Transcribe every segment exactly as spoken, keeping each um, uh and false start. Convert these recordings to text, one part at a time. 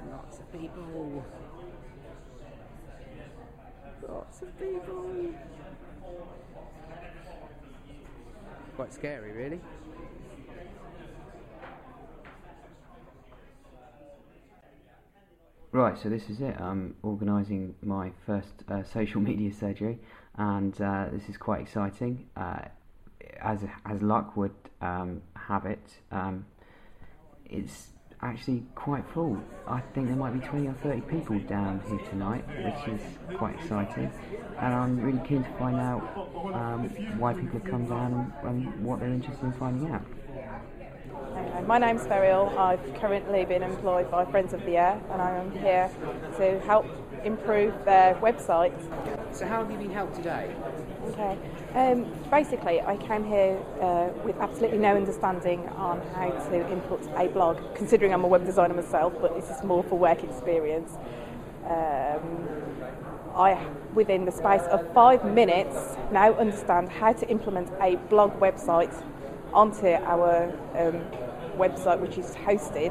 Lots of people. Lots of people. Quite scary, really. Right, so this is it. I'm organising my first uh, social media surgery, and uh, this is quite exciting. Uh, as as luck would um, have it, um, it's actually quite full. I think there might be twenty or thirty people down here tonight, which is quite exciting. And I'm really keen to find out um, why people have come down and, and what they're interested in finding out. Okay, my name's Beryl. I've currently been employed by Friends of the Air, and I am here to help improve their website. So how have you been helped today? Okay, um, basically I came here uh, with absolutely no understanding on how to input a blog, considering I'm a web designer myself, but this is more for work experience. Um, I, within the space of five minutes, now understand how to implement a blog website onto our um, website, which is hosted,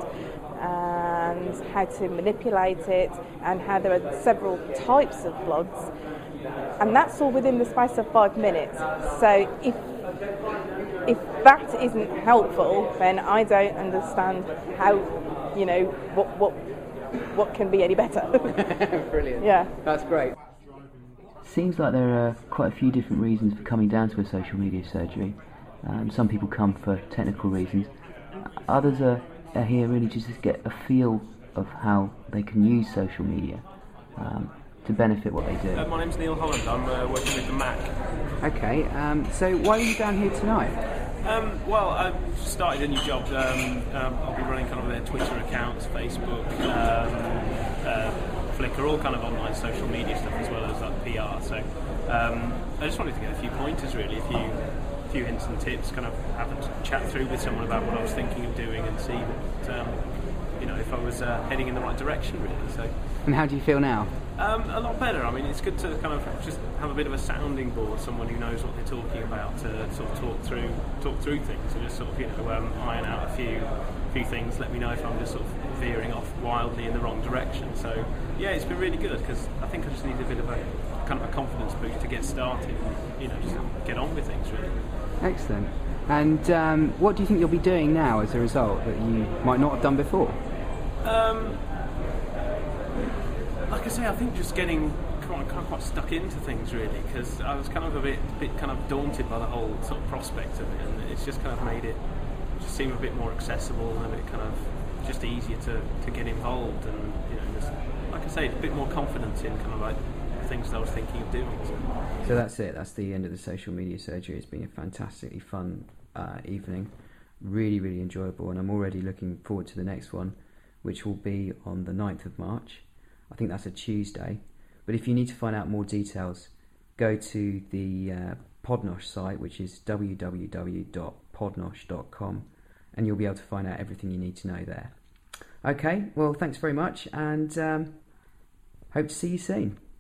and how to manipulate it, and how there are several types of blogs, and that's all within the space of five minutes. So if if that isn't helpful, then I don't understand how, you know, what what what can be any better. Brilliant. Yeah, that's great. Seems like there are quite a few different reasons for coming down to a social media surgery. Um, some people come for technical reasons. Others are, are here really just to get a feel of how they can use social media um, to benefit what they do. Uh, my name's Neil Holland. I'm uh, working with the Mac. Okay, um, so why are you down here tonight? Um, well, I've started a new job. Um, um, I'll be running kind of their Twitter accounts, Facebook, um, uh, Flickr, all kind of online social media stuff, as well as like P R. So um, I just wanted to get a few pointers, really, a few, few hints and tips, kind of have a chat through with someone about what I was thinking of doing, and see what, um, you know, if I was uh, heading in the right direction, really. So. And how do you feel now? Um, a lot better. I mean, it's good to kind of just have a bit of a sounding board, someone who knows what they're talking about, to sort of talk through talk through things, and just sort of, you know, um, iron out a few few things. Let me know if I'm just sort of veering off wildly in the wrong direction. So yeah, it's been really good, because I think I just need a bit of a kind of a confidence boost to get started, and, you know, just get on with things, really. Excellent. And um, what do you think you'll be doing now as a result that you might not have done before? Um, Like I say, I think just getting quite, kind of quite stuck into things, really, because I was kind of a bit, bit kind of daunted by the whole sort of prospect of it, and it's just kind of made it just seem a bit more accessible and a bit kind of just easier to, to get involved, and, you know, just, like I say, a bit more confidence in kind of like the things that I was thinking of doing. So. so that's it. That's the end of the social media surgery. It's been a fantastically fun uh, evening, really, really enjoyable, and I'm already looking forward to the next one, which will be on the ninth of March. I think that's a Tuesday. But if you need to find out more details, go to the uh, Podnosh site, which is w w w dot podnosh dot com, and you'll be able to find out everything you need to know there. Okay, well, thanks very much, and um, hope to see you soon.